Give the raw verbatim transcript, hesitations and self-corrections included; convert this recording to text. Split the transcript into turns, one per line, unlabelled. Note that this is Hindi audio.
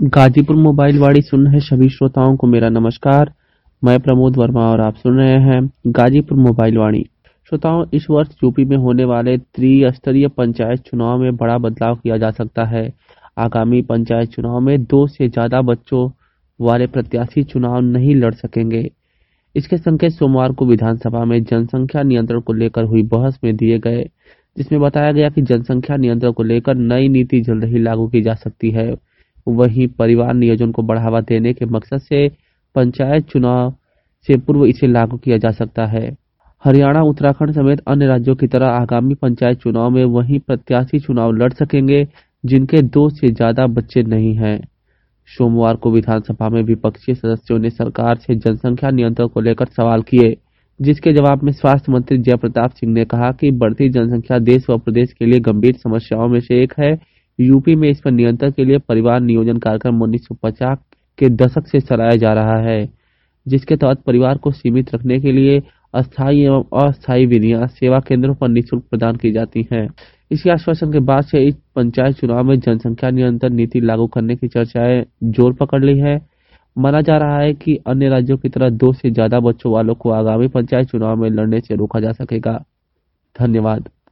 गाजीपुर मोबाइल वाणी सुन रहे सभी श्रोताओं को मेरा नमस्कार। मैं प्रमोद वर्मा और आप सुन रहे हैं गाजीपुर मोबाइल वाणी। श्रोताओं, इस वर्ष यूपी में होने वाले त्रिस्तरीय पंचायत चुनाव में बड़ा बदलाव किया जा सकता है। आगामी पंचायत चुनाव में दो से ज्यादा बच्चों वाले प्रत्याशी चुनाव नहीं लड़ सकेंगे। इसके संकेत सोमवार को विधानसभा में जनसंख्या नियंत्रण को लेकर हुई बहस में दिए गए, जिसमें बताया गया कि जनसंख्या नियंत्रण को लेकर नई नीति जल्द ही लागू की जा सकती है। वहीं परिवार नियोजन को बढ़ावा देने के मकसद से पंचायत चुनाव से पूर्व इसे लागू किया जा सकता है। हरियाणा, उत्तराखंड समेत अन्य राज्यों की तरह आगामी पंचायत चुनाव में वही प्रत्याशी चुनाव लड़ सकेंगे जिनके दो से ज्यादा बच्चे नहीं हैं। सोमवार को विधानसभा में विपक्षी सदस्यों ने सरकार से जनसंख्या नियंत्रण को लेकर सवाल किए, जिसके जवाब में स्वास्थ्य मंत्री जय प्रताप सिंह ने कहा कि बढ़ती जनसंख्या देश व प्रदेश के लिए गंभीर समस्याओं में से एक है। यूपी में इस पर नियंत्रण के लिए परिवार नियोजन कार्यक्रम उन्नीस सौ पचास के दशक से चलाया जा रहा है, जिसके तहत परिवार को सीमित रखने के लिए अस्थायी एवं अस्थायी विधियां सेवा केंद्रों पर निःशुल्क प्रदान की जाती हैं। इसी आश्वासन के बाद से इस पंचायत चुनाव में जनसंख्या नियंत्रण नीति लागू करने की चर्चाएं जोर पकड़ ली है। माना जा रहा है कि अन्य राज्यों की तरह दो से ज्यादा बच्चों वालों को आगामी पंचायत चुनाव में लड़ने से रोका जा सकेगा। धन्यवाद।